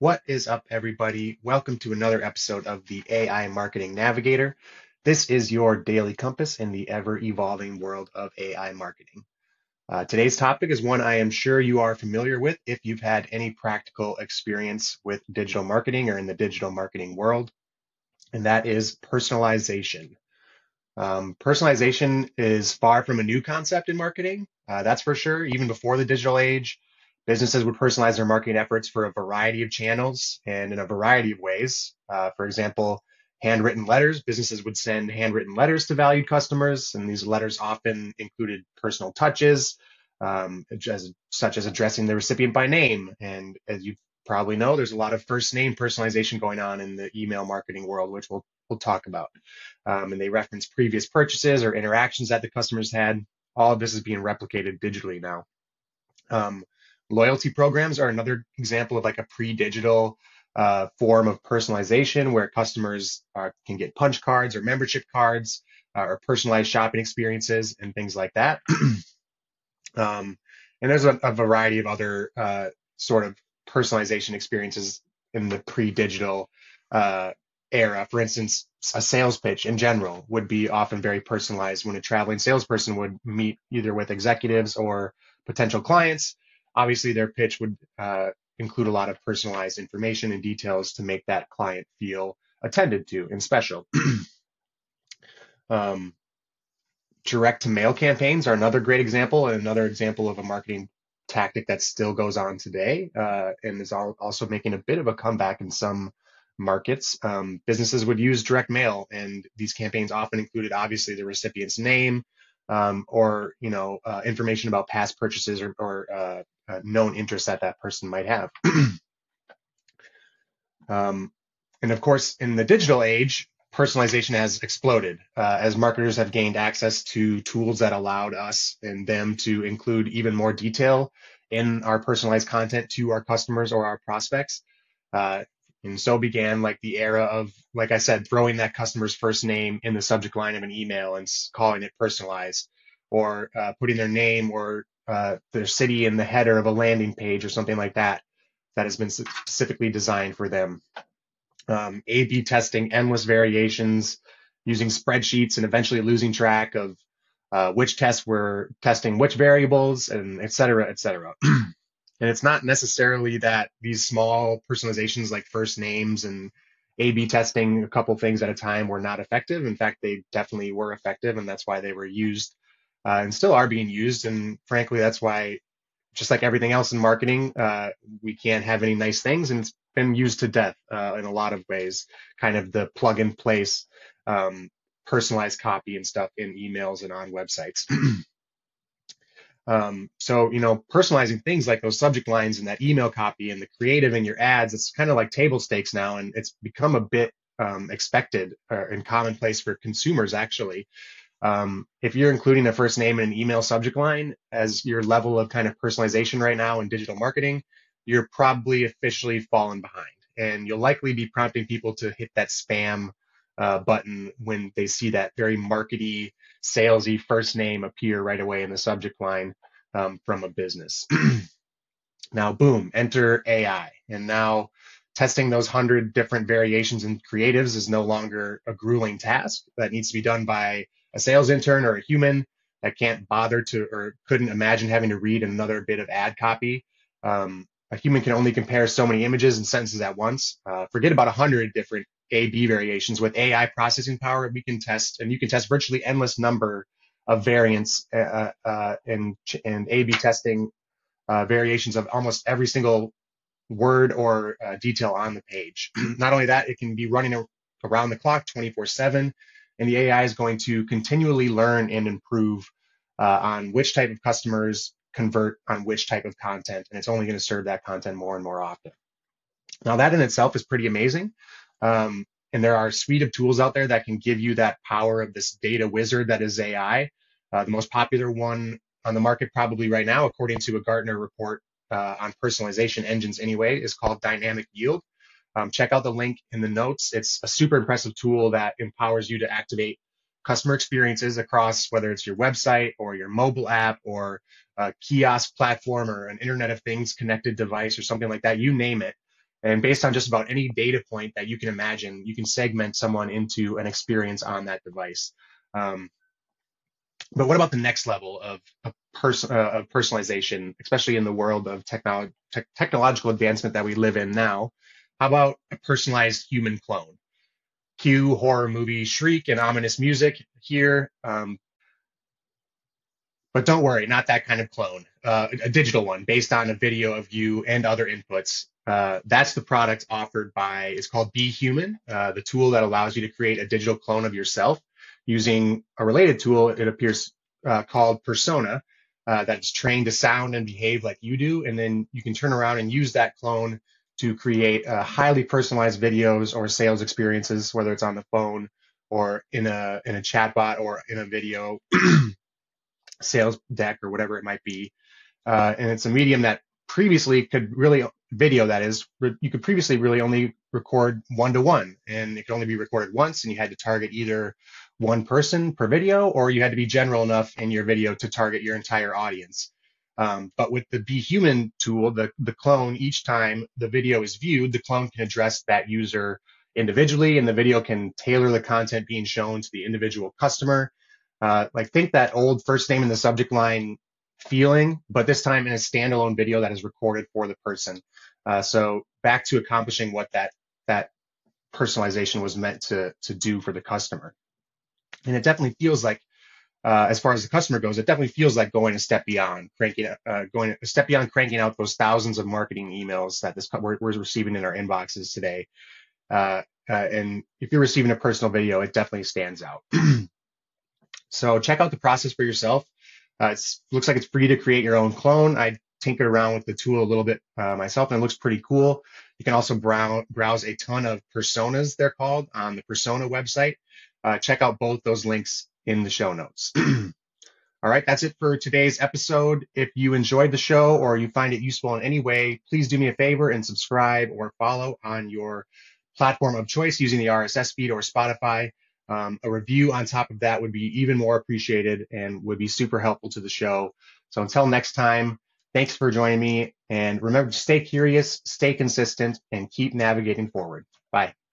What is up, everybody? Welcome to another episode of the AI Marketing Navigator. This is your daily compass in the ever-evolving world of AI marketing. Today's topic is one I am sure you are familiar with if you've had any practical experience with digital marketing or in the digital marketing world, and that is personalization. Personalization is far from a new concept in marketing, that's for sure. Even before the digital age, businesses would personalize their marketing efforts for a variety of channels and in a variety of ways. For example, handwritten letters. Businesses would send handwritten letters to valued customers, and these letters often included personal touches, such as addressing the recipient by name. And as you probably know, there's a lot of first name personalization going on in the email marketing world, which we'll talk about. And they reference previous purchases or interactions that the customers had. All of this is being replicated digitally now. Loyalty programs are another example of like a pre-digital form of personalization where customers can get punch cards or membership cards or personalized shopping experiences and things like that. And there's a variety of other sort of personalization experiences in the pre-digital era. For instance, a sales pitch in general would be often very personalized when a traveling salesperson would meet either with executives or potential clients. Obviously, their pitch would include a lot of personalized information and details to make that client feel attended to and special. um, Direct to mail campaigns are another great example and another example of a marketing tactic that still goes on today and is also making a bit of a comeback in some markets. Businesses would use direct mail, and these campaigns often included obviously the recipient's name or information about past purchases or known interests that that person might have. And of course, in the digital age, personalization has exploded as marketers have gained access to tools that allowed us and them to include even more detail in our personalized content to our customers or our prospects. And so began like the era of, like I said, throwing that customer's first name in the subject line of an email and calling it personalized, or putting their name or their city in the header of a landing page or something like that that has been specifically designed for them. A/B testing endless variations, using spreadsheets, and eventually losing track of which tests were testing which variables, and et cetera, et cetera. And it's not necessarily that these small personalizations like first names and A/B testing a couple things at a time were not effective. In fact, they definitely were effective, and that's why they were used and still are being used. And frankly, that's why, just like everything else in marketing, we can't have any nice things, and it's been used to death in a lot of ways. Kind of the plug and place, personalized copy and stuff in emails and on websites. So, personalizing things like those subject lines and that email copy and the creative in your ads, it's kind of like table stakes now, and it's become a bit expected and commonplace for consumers, actually. If you're including a first name in an email subject line as your level of kind of personalization right now in digital marketing, you're probably officially fallen behind. And you'll likely be prompting people to hit that spam button when they see that very markety, salesy first name appear right away in the subject line from a business. Now, boom, enter AI. And now testing those 100 different variations and creatives is no longer a grueling task that needs to be done by a sales intern or a human that can't bother to or couldn't imagine having to read another bit of ad copy. A human can only compare so many images and sentences at once. Forget about 100 different A/B variations. With AI processing power, we can test, and you can test virtually endless number of variants and A/B testing variations of almost every single word or detail on the page. Not only that, it can be running around the clock 24/7, and the AI is going to continually learn and improve on which type of customers convert on which type of content, and it's only going to serve that content more and more often. Now, that in itself is pretty amazing. And there are a suite of tools out there that can give you that power of this data wizard that is AI. The most popular one on the market probably right now, according to a Gartner report on personalization engines anyway, is called Dynamic Yield. Check out the link in the notes. It's a super impressive tool that empowers you to activate customer experiences across whether it's your website or your mobile app or a kiosk platform or an Internet of Things connected device or something like that, you name it. And based on just about any data point that you can imagine, you can segment someone into an experience on that device. Um, but what about the next level of personalization, especially in the world of technological advancement that we live in now? How about a personalized human clone? Cue horror movie shriek and ominous music here. But don't worry, not that kind of clone, a digital one based on a video of you and other inputs. That's the product offered by, it's called Be Human, the tool that allows you to create a digital clone of yourself using a related tool, it appears called Persona, that's trained to sound and behave like you do. And then you can turn around and use that clone to create highly personalized videos or sales experiences, whether it's on the phone or in a chatbot or in a video sales deck or whatever it might be. And it's a medium that previously could really, video that is, you could previously really only record one-to-one, and it could only be recorded once, and you had to target either one person per video, or you had to be general enough in your video to target your entire audience. But with the Be Human tool, the clone, each time the video is viewed, the clone can address that user individually, and the video can tailor the content being shown to the individual customer. Like think that old first name in the subject line feeling, but this time in a standalone video that is recorded for the person. So back to accomplishing what that personalization was meant to do for the customer. And it definitely feels like, as far as the customer goes, it definitely feels like going a step beyond, going a step beyond cranking out those thousands of marketing emails that we're receiving in our inboxes today. And if you're receiving a personal video, it definitely stands out. So check out the process for yourself. It looks like it's free to create your own clone. I tinkered around with the tool a little bit myself, and it looks pretty cool. You can also browse a ton of personas, they're called, on the Persona website. Check out both those links in the show notes. All right, that's it for today's episode. If you enjoyed the show or you find it useful in any way, please do me a favor and subscribe or follow on your platform of choice using the RSS feed or Spotify. A review on top of that would be even more appreciated and would be super helpful to the show. So until next time, thanks for joining me. And remember to stay curious, stay consistent, and keep navigating forward. Bye.